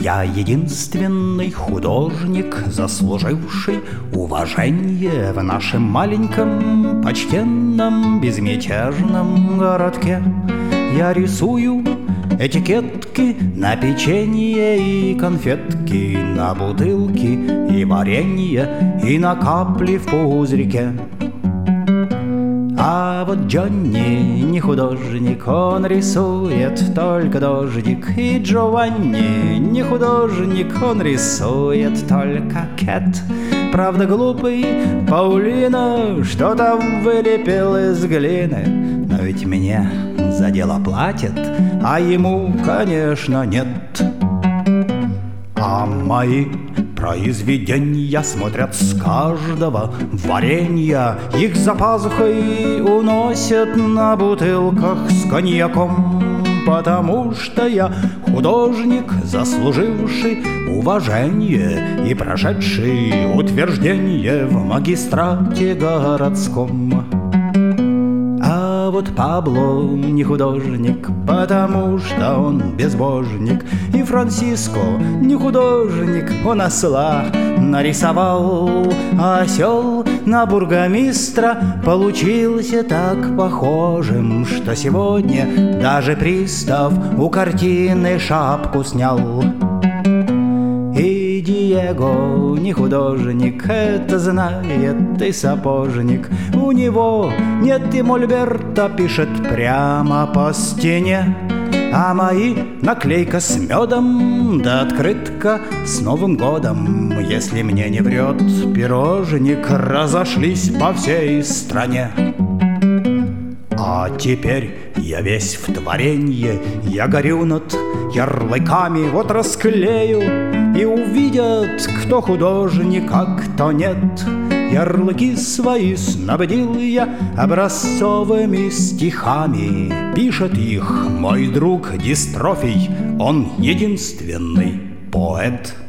Я единственный художник, заслуживший уважение в нашем маленьком, почтенном, безмятежном городке. Я рисую этикетки на печенье и конфетки, на бутылки и варенье, и на капли в пузырике. А вот Джонни не художник, он рисует только дождик. И Джованни не художник, он рисует только Кэт. Правда, глупый Паулина что-то вылепил из глины, но ведь мне за дело платят, а ему, конечно, нет. А мои произведения смотрят с каждого варенья, их за пазухой уносят на бутылках с коньяком. Потому что я художник, заслуживший уважение и прошедший утверждение в магистрате городском. А вот Пабло не художник, потому что он безбожник. И Франциско не художник, он осла нарисовал. А осел на бургомистра получился так похожим, что сегодня даже пристав у картины шапку снял. И Диего не художник, это знает и сапожник. У него нет и мольберта, пишет прямо по стене. А мои наклейка с медом, да открытка с Новым годом. Если мне не врет пирожник, разошлись по всей стране. А теперь я весь в творенье, я горю над ярлыками, вот расклею, и увидят, кто художник, а кто нет. Ярлыки свои снабдил я образцовыми стихами. Пишет их мой друг Дистрофий, он единственный поэт.